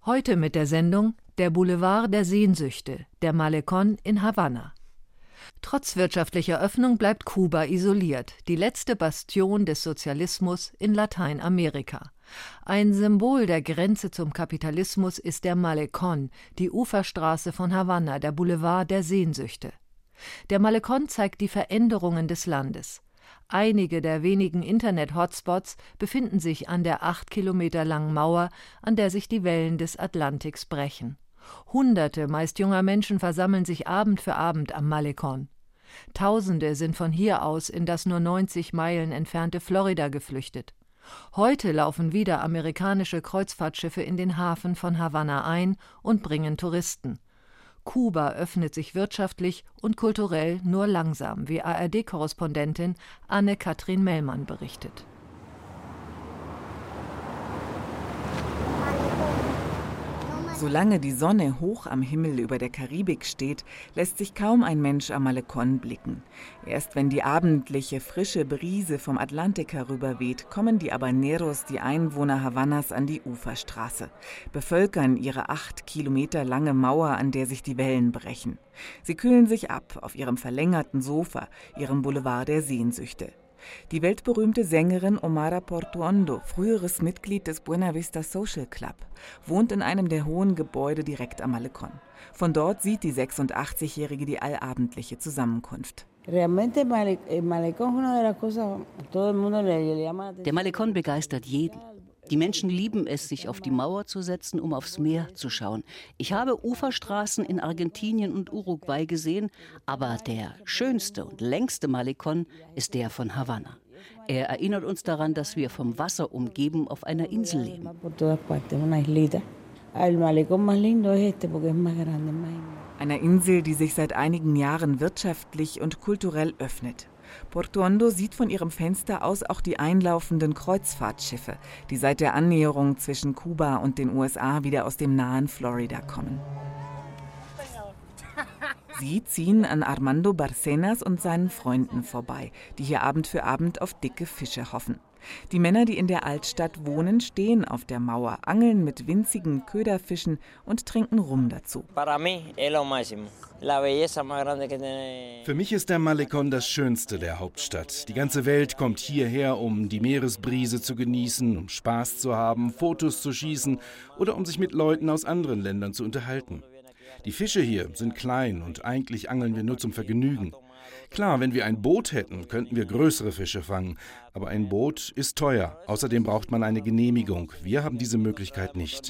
Heute mit der Sendung Der Boulevard der Sehnsüchte, der Malecón in Havanna. Trotz wirtschaftlicher Öffnung bleibt Kuba isoliert, die letzte Bastion des Sozialismus in Lateinamerika. Ein Symbol der Grenze zum Kapitalismus ist der Malecón, die Uferstraße von Havanna, der Boulevard der Sehnsüchte. Der Malecón zeigt die Veränderungen des Landes. Einige der wenigen Internet-Hotspots befinden sich an der 8 Kilometer langen Mauer, an der sich die Wellen des Atlantiks brechen. Hunderte meist junger Menschen versammeln sich Abend für Abend am Malecón. Tausende sind von hier aus in das nur 90 Meilen entfernte Florida geflüchtet. Heute laufen wieder amerikanische Kreuzfahrtschiffe in den Hafen von Havanna ein und bringen Touristen. Kuba öffnet sich wirtschaftlich und kulturell nur langsam, wie ARD-Korrespondentin Anne-Kathrin Mellmann berichtet. Solange die Sonne hoch am Himmel über der Karibik steht, lässt sich kaum ein Mensch am Malecón blicken. Erst wenn die abendliche, frische Brise vom Atlantik herüberweht, kommen die Habaneros, die Einwohner Havannas, an die Uferstraße, bevölkern ihre 8 Kilometer lange Mauer, an der sich die Wellen brechen. Sie kühlen sich ab auf ihrem verlängerten Sofa, ihrem Boulevard der Sehnsüchte. Die weltberühmte Sängerin Omara Portuondo, früheres Mitglied des Buena Vista Social Club, wohnt in einem der hohen Gebäude direkt am Malecón. Von dort sieht die 86-Jährige die allabendliche Zusammenkunft. Der Malecón begeistert jeden. Die Menschen lieben es, sich auf die Mauer zu setzen, um aufs Meer zu schauen. Ich habe Uferstraßen in Argentinien und Uruguay gesehen, aber der schönste und längste Malecón ist der von Havanna. Er erinnert uns daran, dass wir vom Wasser umgeben auf einer Insel leben. Einer Insel, die sich seit einigen Jahren wirtschaftlich und kulturell öffnet. Portuondo sieht von ihrem Fenster aus auch die einlaufenden Kreuzfahrtschiffe, die seit der Annäherung zwischen Kuba und den USA wieder aus dem nahen Florida kommen. Sie ziehen an Armando Barcenas und seinen Freunden vorbei, die hier Abend für Abend auf dicke Fische hoffen. Die Männer, die in der Altstadt wohnen, stehen auf der Mauer, angeln mit winzigen Köderfischen und trinken Rum dazu. Für mich ist der Malecón das Schönste der Hauptstadt. Die ganze Welt kommt hierher, um die Meeresbrise zu genießen, um Spaß zu haben, Fotos zu schießen oder um sich mit Leuten aus anderen Ländern zu unterhalten. Die Fische hier sind klein und eigentlich angeln wir nur zum Vergnügen. Klar, wenn wir ein Boot hätten, könnten wir größere Fische fangen. Aber ein Boot ist teuer. Außerdem braucht man eine Genehmigung. Wir haben diese Möglichkeit nicht.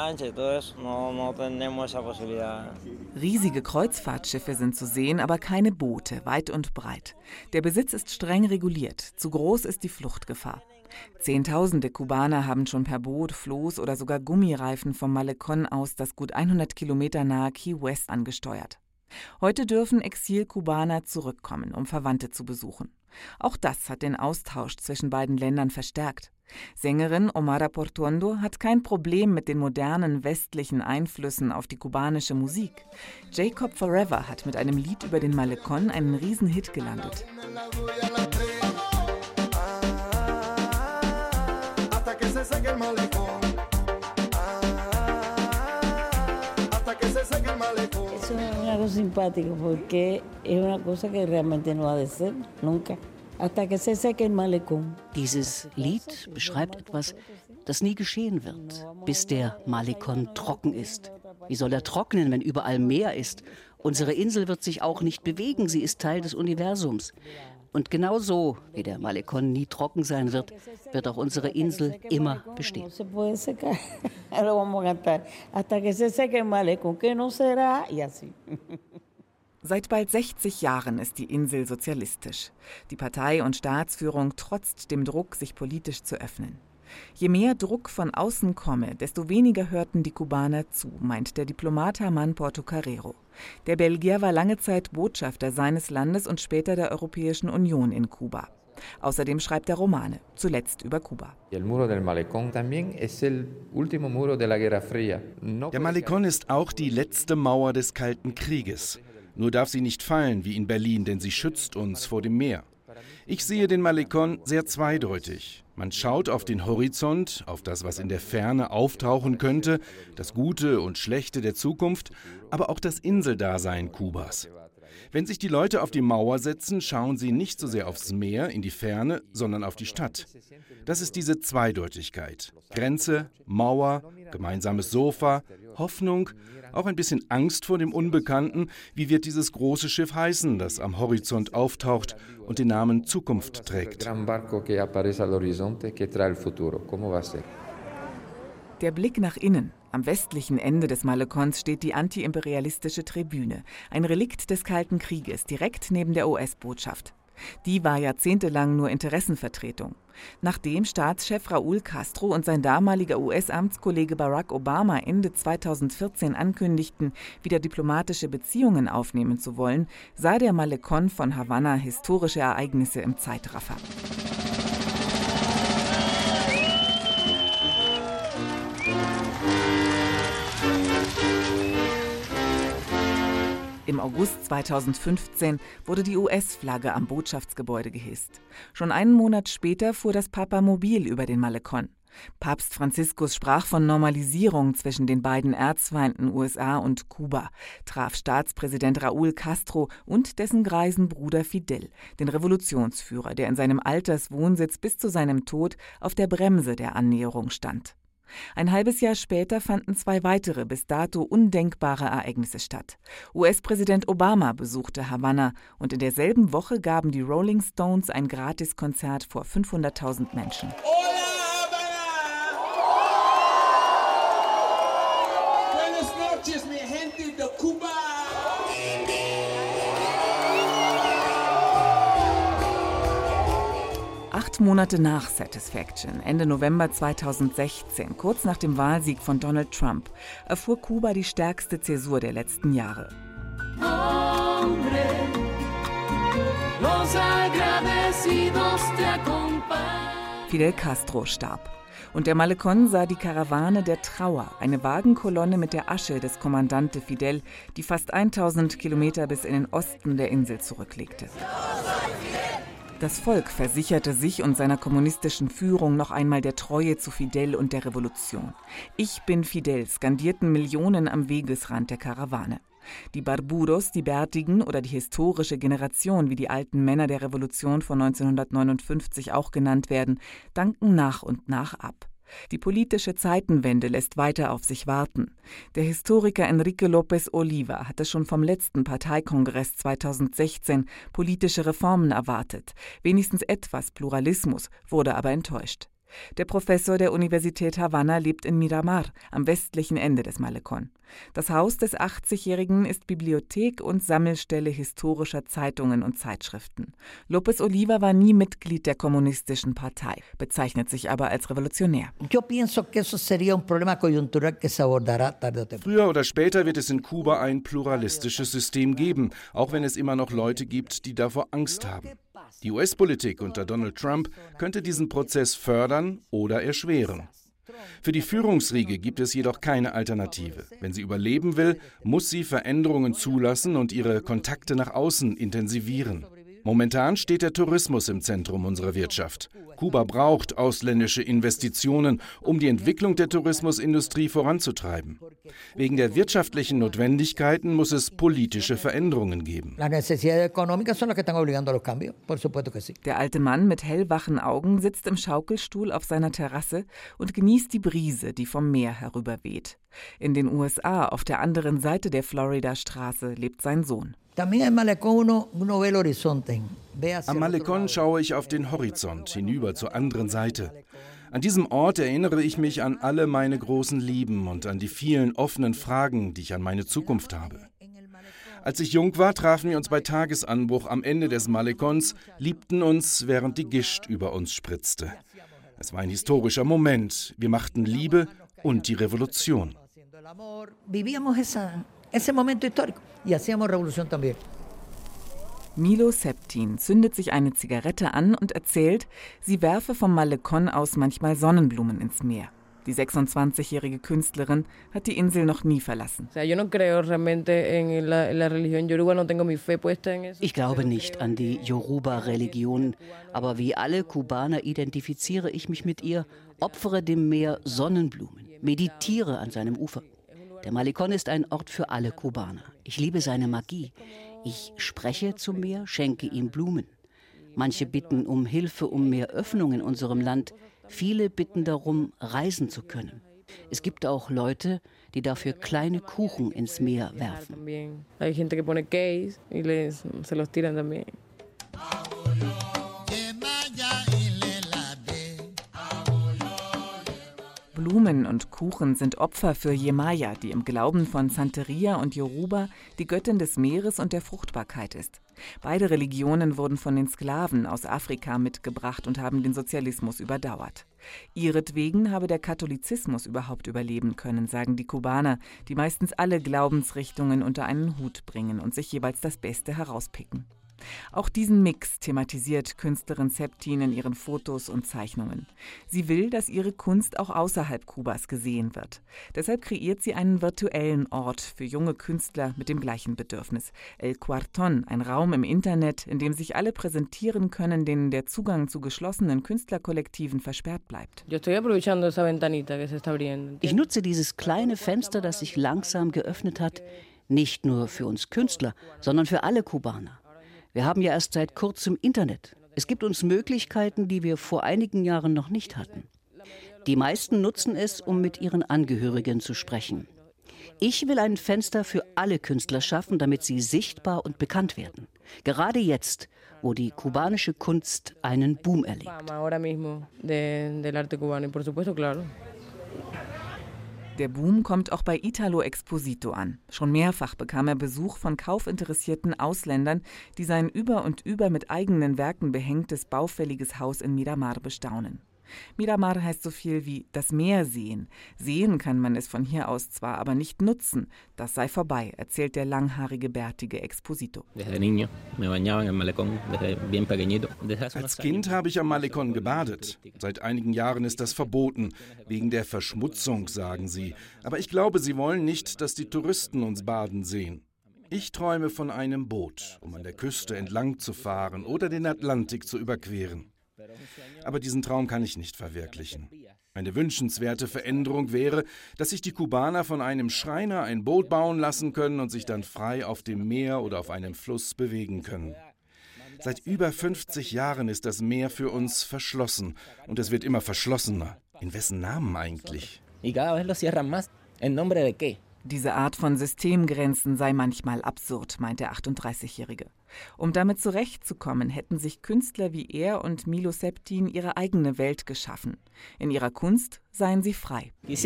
Riesige Kreuzfahrtschiffe sind zu sehen, aber keine Boote, weit und breit. Der Besitz ist streng reguliert. Zu groß ist die Fluchtgefahr. Zehntausende Kubaner haben schon per Boot, Floß oder sogar Gummireifen vom Malecón aus das gut 100 Kilometer nahe Key West angesteuert. Heute dürfen Exil-Kubaner zurückkommen, um Verwandte zu besuchen. Auch das hat den Austausch zwischen beiden Ländern verstärkt. Sängerin Omara Portuondo hat kein Problem mit den modernen westlichen Einflüssen auf die kubanische Musik. Jacob Forever hat mit einem Lied über den Malecón einen Riesenhit gelandet. Dieses Lied beschreibt etwas, das nie geschehen wird, bis der Malecón trocken ist. Wie soll er trocknen, wenn überall Meer ist? Unsere Insel wird sich auch nicht bewegen, sie ist Teil des Universums. Und genau so, wie der Malecón nie trocken sein wird, wird auch unsere Insel immer bestehen. Seit bald 60 Jahren ist die Insel sozialistisch. Die Partei- und Staatsführung trotzt dem Druck, sich politisch zu öffnen. Je mehr Druck von außen komme, desto weniger hörten die Kubaner zu, meint der Diplomat Herman Portocarrero. Der Belgier war lange Zeit Botschafter seines Landes und später der Europäischen Union in Kuba. Außerdem schreibt er Romane, zuletzt über Kuba. Der Malecón ist auch die letzte Mauer des Kalten Krieges. Nur darf sie nicht fallen wie in Berlin, denn sie schützt uns vor dem Meer. Ich sehe den Malecón sehr zweideutig. Man schaut auf den Horizont, auf das, was in der Ferne auftauchen könnte, das Gute und Schlechte der Zukunft, aber auch das Inseldasein Kubas. Wenn sich die Leute auf die Mauer setzen, schauen sie nicht so sehr aufs Meer, in die Ferne, sondern auf die Stadt. Das ist diese Zweideutigkeit. Grenze, Mauer, gemeinsames Sofa, Hoffnung, auch ein bisschen Angst vor dem Unbekannten. Wie wird dieses große Schiff heißen, das am Horizont auftaucht und den Namen Zukunft trägt? Der Blick nach innen. Am westlichen Ende des Malecons steht die antiimperialistische Tribüne, ein Relikt des Kalten Krieges, direkt neben der US-Botschaft. Die war jahrzehntelang nur Interessenvertretung. Nachdem Staatschef Raúl Castro und sein damaliger US-Amtskollege Barack Obama Ende 2014 ankündigten, wieder diplomatische Beziehungen aufnehmen zu wollen, sah der Malecón von Havanna historische Ereignisse im Zeitraffer. Im August 2015 wurde die US-Flagge am Botschaftsgebäude gehisst. Schon einen Monat später fuhr das Papamobil über den Malecón. Papst Franziskus sprach von Normalisierung zwischen den beiden Erzfeinden USA und Kuba, traf Staatspräsident Raúl Castro und dessen greisen Bruder Fidel, den Revolutionsführer, der in seinem Alterswohnsitz bis zu seinem Tod auf der Bremse der Annäherung stand. Ein halbes Jahr später fanden 2 weitere bis dato undenkbare Ereignisse statt. US-Präsident Obama besuchte Havanna und in derselben Woche gaben die Rolling Stones ein Gratiskonzert vor 500.000 Menschen. Hola, Havanna! Buenas noches, mi gente de Cuba! 8 Monate nach Satisfaction, Ende November 2016, kurz nach dem Wahlsieg von Donald Trump, erfuhr Kuba die stärkste Zäsur der letzten Jahre. Fidel Castro starb. Und der Malecón sah die Karawane der Trauer, eine Wagenkolonne mit der Asche des Kommandante Fidel, die fast 1000 Kilometer bis in den Osten der Insel zurücklegte. Das Volk versicherte sich und seiner kommunistischen Führung noch einmal der Treue zu Fidel und der Revolution. Ich bin Fidel, skandierten Millionen am Wegesrand der Karawane. Die Barbudos, die Bärtigen oder die historische Generation, wie die alten Männer der Revolution von 1959 auch genannt werden, danken nach und nach ab. Die politische Zeitenwende lässt weiter auf sich warten. Der Historiker Enrique López Oliva hatte schon vom letzten Parteikongress 2016 politische Reformen erwartet. Wenigstens etwas Pluralismus, wurde aber enttäuscht. Der Professor der Universität Havanna lebt in Miramar, am westlichen Ende des Malecón. Das Haus des 80-Jährigen ist Bibliothek und Sammelstelle historischer Zeitungen und Zeitschriften. López Oliva war nie Mitglied der Kommunistischen Partei, bezeichnet sich aber als Revolutionär. Früher oder später wird es in Kuba ein pluralistisches System geben, auch wenn es immer noch Leute gibt, die davor Angst haben. Die US-Politik unter Donald Trump könnte diesen Prozess fördern oder erschweren. Für die Führungsriege gibt es jedoch keine Alternative. Wenn sie überleben will, muss sie Veränderungen zulassen und ihre Kontakte nach außen intensivieren. Momentan steht der Tourismus im Zentrum unserer Wirtschaft. Kuba braucht ausländische Investitionen, um die Entwicklung der Tourismusindustrie voranzutreiben. Wegen der wirtschaftlichen Notwendigkeiten muss es politische Veränderungen geben. Der alte Mann mit hellwachen Augen sitzt im Schaukelstuhl auf seiner Terrasse und genießt die Brise, die vom Meer herüberweht. In den USA, auf der anderen Seite der Florida-Straße, lebt sein Sohn. Am Malecón schaue ich auf den Horizont, hinüber zur anderen Seite. An diesem Ort erinnere ich mich an alle meine großen Lieben und an die vielen offenen Fragen, die ich an meine Zukunft habe. Als ich jung war, trafen wir uns bei Tagesanbruch am Ende des Malecons, liebten uns, während die Gischt über uns spritzte. Es war ein historischer Moment. Wir machten Liebe und die Revolution. Milo Septin zündet sich eine Zigarette an und erzählt, sie werfe vom Malecón aus manchmal Sonnenblumen ins Meer. Die 26-jährige Künstlerin hat die Insel noch nie verlassen. Ich glaube nicht an die Yoruba-Religion, aber wie alle Kubaner identifiziere ich mich mit ihr, opfere dem Meer Sonnenblumen, meditiere an seinem Ufer. Der Malecón ist ein Ort für alle Kubaner. Ich liebe seine Magie. Ich spreche zum Meer, schenke ihm Blumen. Manche bitten um Hilfe, um mehr Öffnung in unserem Land. Viele bitten darum, reisen zu können. Es gibt auch Leute, die dafür kleine Kuchen ins Meer werfen. Blumen und Kuchen sind Opfer für Yemaya, die im Glauben von Santeria und Yoruba die Göttin des Meeres und der Fruchtbarkeit ist. Beide Religionen wurden von den Sklaven aus Afrika mitgebracht und haben den Sozialismus überdauert. Ihretwegen habe der Katholizismus überhaupt überleben können, sagen die Kubaner, die meistens alle Glaubensrichtungen unter einen Hut bringen und sich jeweils das Beste herauspicken. Auch diesen Mix thematisiert Künstlerin Septin in ihren Fotos und Zeichnungen. Sie will, dass ihre Kunst auch außerhalb Kubas gesehen wird. Deshalb kreiert sie einen virtuellen Ort für junge Künstler mit dem gleichen Bedürfnis. El Cuartón, ein Raum im Internet, in dem sich alle präsentieren können, denen der Zugang zu geschlossenen Künstlerkollektiven versperrt bleibt. Ich nutze dieses kleine Fenster, das sich langsam geöffnet hat, nicht nur für uns Künstler, sondern für alle Kubaner. Wir haben ja erst seit kurzem Internet. Es gibt uns Möglichkeiten, die wir vor einigen Jahren noch nicht hatten. Die meisten nutzen es, um mit ihren Angehörigen zu sprechen. Ich will ein Fenster für alle Künstler schaffen, damit sie sichtbar und bekannt werden. Gerade jetzt, wo die kubanische Kunst einen Boom erlebt. Der Boom kommt auch bei Italo Exposito an. Schon mehrfach bekam er Besuch von kaufinteressierten Ausländern, die sein über und über mit eigenen Werken behängtes, baufälliges Haus in Miramar bestaunen. Miramar heißt so viel wie das Meer sehen. Sehen kann man es von hier aus zwar, aber nicht nutzen. Das sei vorbei, erzählt der langhaarige, bärtige Exposito. Als Kind habe ich am Malecón gebadet. Seit einigen Jahren ist das verboten. Wegen der Verschmutzung, sagen sie. Aber ich glaube, sie wollen nicht, dass die Touristen uns baden sehen. Ich träume von einem Boot, um an der Küste entlang zu fahren oder den Atlantik zu überqueren. Aber diesen Traum kann ich nicht verwirklichen. Eine wünschenswerte Veränderung wäre, dass sich die Kubaner von einem Schreiner ein Boot bauen lassen können und sich dann frei auf dem Meer oder auf einem Fluss bewegen können. Seit über 50 Jahren ist das Meer für uns verschlossen und es wird immer verschlossener. In wessen Namen eigentlich? Diese Art von Systemgrenzen sei manchmal absurd, meint der 38-Jährige. Um damit zurechtzukommen, hätten sich Künstler wie er und Milo Septin ihre eigene Welt geschaffen. In ihrer Kunst seien sie frei. Ich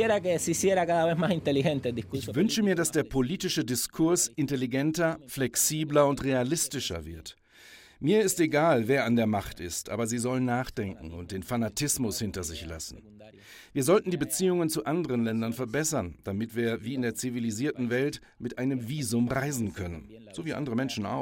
wünsche mir, dass der politische Diskurs intelligenter, flexibler und realistischer wird. Mir ist egal, wer an der Macht ist, aber sie sollen nachdenken und den Fanatismus hinter sich lassen. Wir sollten die Beziehungen zu anderen Ländern verbessern, damit wir, wie in der zivilisierten Welt, mit einem Visum reisen können. So wie andere Menschen auch.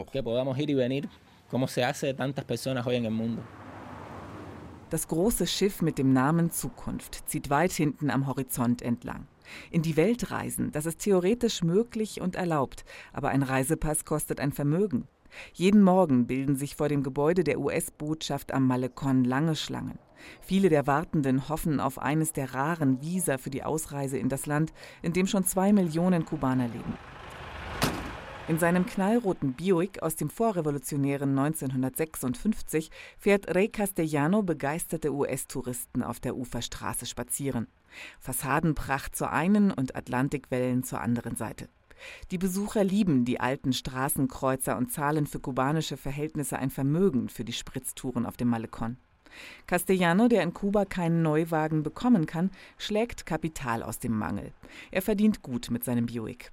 Das große Schiff mit dem Namen Zukunft zieht weit hinten am Horizont entlang. In die Welt reisen, das ist theoretisch möglich und erlaubt, aber ein Reisepass kostet ein Vermögen. Jeden Morgen bilden sich vor dem Gebäude der US-Botschaft am Malecón lange Schlangen. Viele der Wartenden hoffen auf eines der raren Visa für die Ausreise in das Land, in dem schon 2 Millionen Kubaner leben. In seinem knallroten Buick aus dem vorrevolutionären 1956 fährt Rey Castellano begeisterte US-Touristen auf der Uferstraße spazieren. Fassadenpracht zur einen und Atlantikwellen zur anderen Seite. Die Besucher lieben die alten Straßenkreuzer und zahlen für kubanische Verhältnisse ein Vermögen für die Spritztouren auf dem Malecón. Castellano, der in Kuba keinen Neuwagen bekommen kann, schlägt Kapital aus dem Mangel. Er verdient gut mit seinem Buick.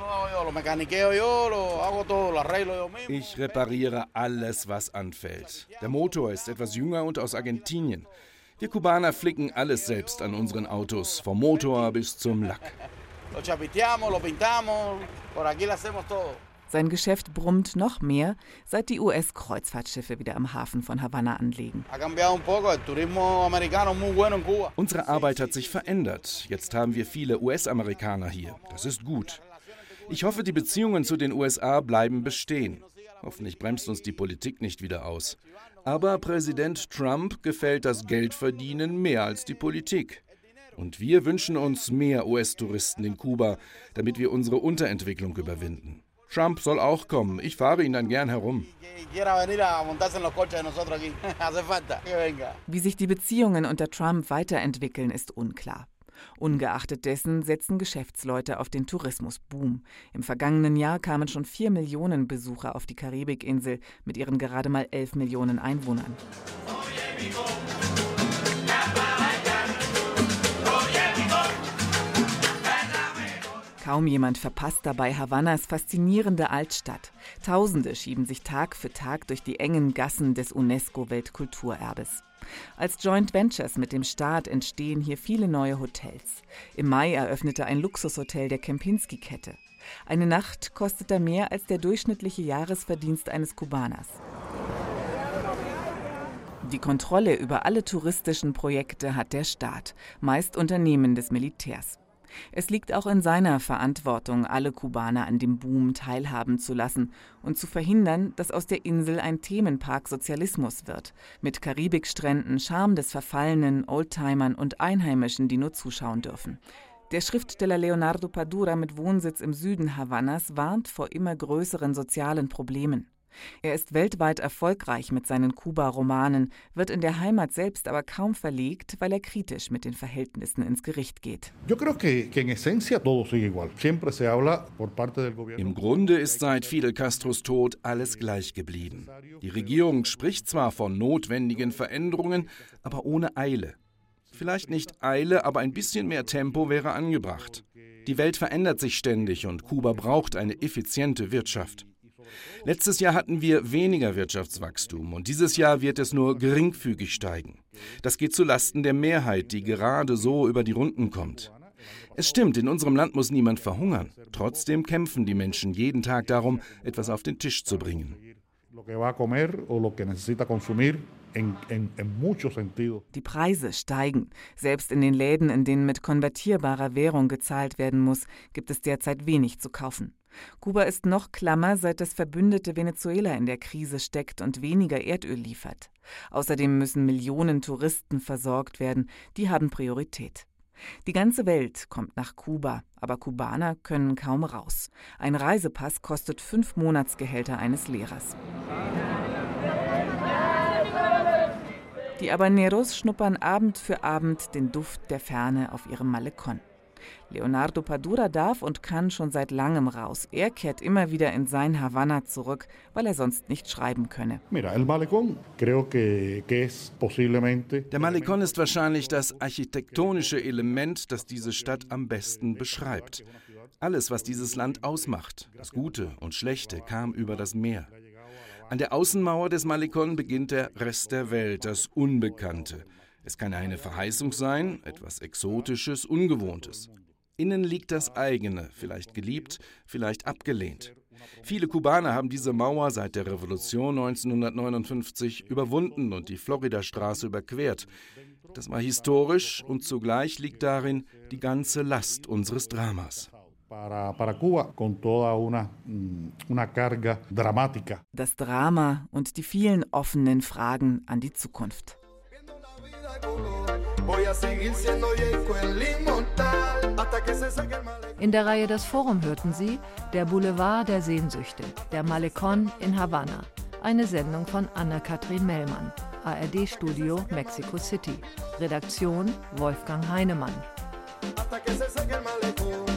Ich repariere alles, was anfällt. Der Motor ist etwas jünger und aus Argentinien. Wir Kubaner flicken alles selbst an unseren Autos, vom Motor bis zum Lack. Sein Geschäft brummt noch mehr, seit die US-Kreuzfahrtschiffe wieder am Hafen von Havanna anlegen. Unsere Arbeit hat sich verändert. Jetzt haben wir viele US-Amerikaner hier. Das ist gut. Ich hoffe, die Beziehungen zu den USA bleiben bestehen. Hoffentlich bremst uns die Politik nicht wieder aus. Aber Präsident Trump gefällt das Geldverdienen mehr als die Politik. Und wir wünschen uns mehr US-Touristen in Kuba, damit wir unsere Unterentwicklung überwinden. Trump soll auch kommen. Ich fahre ihn dann gern herum. Wie sich die Beziehungen unter Trump weiterentwickeln, ist unklar. Ungeachtet dessen setzen Geschäftsleute auf den Tourismusboom. Im vergangenen Jahr kamen schon 4 Millionen Besucher auf die Karibikinsel mit ihren gerade mal 11 Millionen Einwohnern. Kaum jemand verpasst dabei Havannas faszinierende Altstadt. Tausende schieben sich Tag für Tag durch die engen Gassen des UNESCO-Weltkulturerbes. Als Joint Ventures mit dem Staat entstehen hier viele neue Hotels. Im Mai eröffnete ein Luxushotel der Kempinski-Kette. Eine Nacht kostet da mehr als der durchschnittliche Jahresverdienst eines Kubaners. Die Kontrolle über alle touristischen Projekte hat der Staat, meist Unternehmen des Militärs. Es liegt auch in seiner Verantwortung, alle Kubaner an dem Boom teilhaben zu lassen und zu verhindern, dass aus der Insel ein Themenpark Sozialismus wird, mit Karibikstränden, Charme des Verfallenen, Oldtimern und Einheimischen, die nur zuschauen dürfen. Der Schriftsteller Leonardo Padura mit Wohnsitz im Süden Havannas warnt vor immer größeren sozialen Problemen. Er ist weltweit erfolgreich mit seinen Kuba-Romanen, wird in der Heimat selbst aber kaum verlegt, weil er kritisch mit den Verhältnissen ins Gericht geht. Im Grunde ist seit Fidel Castros Tod alles gleich geblieben. Die Regierung spricht zwar von notwendigen Veränderungen, aber ohne Eile. Vielleicht nicht Eile, aber ein bisschen mehr Tempo wäre angebracht. Die Welt verändert sich ständig und Kuba braucht eine effiziente Wirtschaft. Letztes Jahr hatten wir weniger Wirtschaftswachstum und dieses Jahr wird es nur geringfügig steigen. Das geht zulasten der Mehrheit, die gerade so über die Runden kommt. Es stimmt, in unserem Land muss niemand verhungern. Trotzdem kämpfen die Menschen jeden Tag darum, etwas auf den Tisch zu bringen. Die Preise steigen. Selbst in den Läden, in denen mit konvertierbarer Währung gezahlt werden muss, gibt es derzeit wenig zu kaufen. Kuba ist noch klammer, seit das verbündete Venezuela in der Krise steckt und weniger Erdöl liefert. Außerdem müssen Millionen Touristen versorgt werden, die haben Priorität. Die ganze Welt kommt nach Kuba, aber Kubaner können kaum raus. Ein Reisepass kostet 5 Monatsgehälter eines Lehrers. Die Habaneros schnuppern Abend für Abend den Duft der Ferne auf ihrem Malecón. Leonardo Padura darf und kann schon seit langem raus. Er kehrt immer wieder in sein Havanna zurück, weil er sonst nicht schreiben könne. Der Malecón ist wahrscheinlich das architektonische Element, das diese Stadt am besten beschreibt. Alles, was dieses Land ausmacht, das Gute und Schlechte, kam über das Meer. An der Außenmauer des Malecón beginnt der Rest der Welt, das Unbekannte. Es kann eine Verheißung sein, etwas Exotisches, Ungewohntes. Innen liegt das Eigene, vielleicht geliebt, vielleicht abgelehnt. Viele Kubaner haben diese Mauer seit der Revolution 1959 überwunden und die Floridastraße überquert. Das war historisch und zugleich liegt darin die ganze Last unseres Dramas. Das Drama und die vielen offenen Fragen an die Zukunft. In der Reihe Das Forum hörten Sie Der Boulevard der Sehnsüchte, der Malecón in Havanna. Eine Sendung von Anna-Kathrin Mellmann, ARD-Studio Mexico City. Redaktion Wolfgang Heinemann.